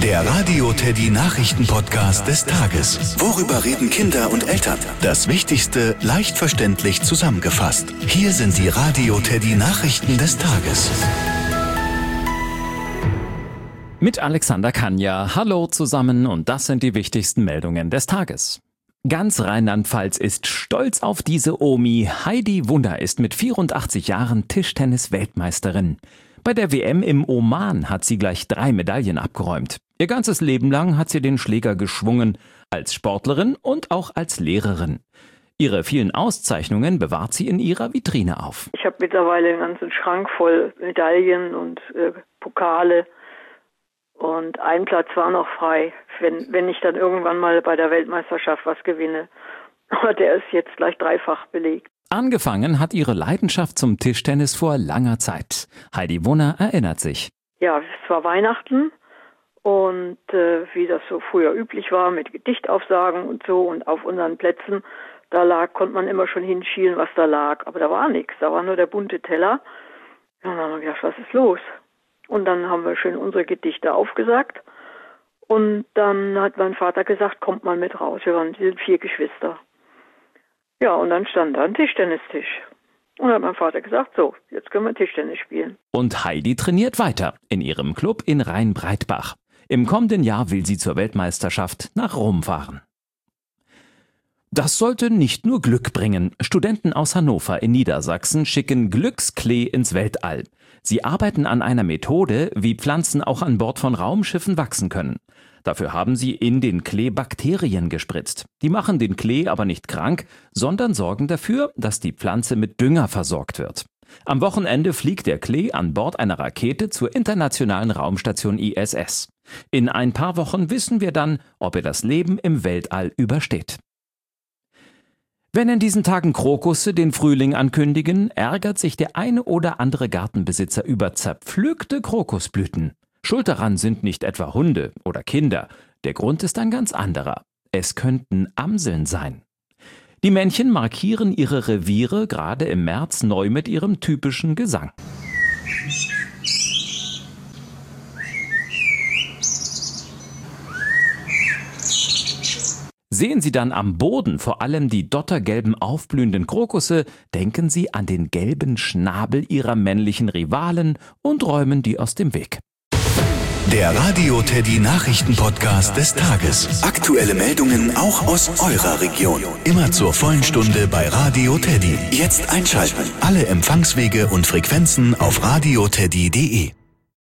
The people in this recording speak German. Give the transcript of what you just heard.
Der Radio Teddy Nachrichten-Podcast des Tages. Worüber reden Kinder und Eltern? Das Wichtigste leicht verständlich zusammengefasst. Hier sind die Radio Teddy Nachrichten des Tages. Mit Alexander Kanja. Hallo zusammen und das sind die wichtigsten Meldungen des Tages. Ganz Rheinland-Pfalz ist stolz auf diese Omi. Heidi Wunder ist mit 84 Jahren Tischtennis-Weltmeisterin. Bei der WM im Oman hat sie gleich 3 Medaillen abgeräumt. Ihr ganzes Leben lang hat sie den Schläger geschwungen, als Sportlerin und auch als Lehrerin. Ihre vielen Auszeichnungen bewahrt sie in ihrer Vitrine auf. Ich habe mittlerweile einen ganzen Schrank voll Medaillen und Pokale. Und ein Platz war noch frei, wenn ich dann irgendwann mal bei der Weltmeisterschaft was gewinne. Aber der ist jetzt gleich dreifach belegt. Angefangen hat ihre Leidenschaft zum Tischtennis vor langer Zeit. Heidi Wunder erinnert sich. Ja, es war Weihnachten und wie das so früher üblich war mit Gedichtaufsagen und so und auf unseren Plätzen, konnte man immer schon hinschielen, was da lag. Aber da war nichts, da war nur der bunte Teller. Ja, und dann haben wir gedacht, was ist los? Und dann haben wir schön unsere Gedichte aufgesagt. Und dann hat mein Vater gesagt, kommt mal mit raus. Wir sind 4 Geschwister. Ja, und dann stand da ein Tischtennistisch. Und dann hat mein Vater gesagt, so, jetzt können wir Tischtennis spielen. Und Heidi trainiert weiter in ihrem Club in Rheinbreitbach. Im kommenden Jahr will sie zur Weltmeisterschaft nach Rom fahren. Das sollte nicht nur Glück bringen. Studenten aus Hannover in Niedersachsen schicken Glücksklee ins Weltall. Sie arbeiten an einer Methode, wie Pflanzen auch an Bord von Raumschiffen wachsen können. Dafür haben sie in den Klee Bakterien gespritzt. Die machen den Klee aber nicht krank, sondern sorgen dafür, dass die Pflanze mit Dünger versorgt wird. Am Wochenende fliegt der Klee an Bord einer Rakete zur internationalen Raumstation ISS. In ein paar Wochen wissen wir dann, ob er das Leben im Weltall übersteht. Wenn in diesen Tagen Krokusse den Frühling ankündigen, ärgert sich der eine oder andere Gartenbesitzer über zerpflückte Krokusblüten. Schuld daran sind nicht etwa Hunde oder Kinder. Der Grund ist ein ganz anderer. Es könnten Amseln sein. Die Männchen markieren ihre Reviere gerade im März neu mit ihrem typischen Gesang. Sehen Sie dann am Boden vor allem die dottergelben aufblühenden Krokusse, denken Sie an den gelben Schnabel Ihrer männlichen Rivalen und räumen die aus dem Weg. Der Radio Teddy Nachrichten-Podcast des Tages. Aktuelle Meldungen auch aus eurer Region. Immer zur vollen Stunde bei Radio Teddy. Jetzt einschalten. Alle Empfangswege und Frequenzen auf radioteddy.de.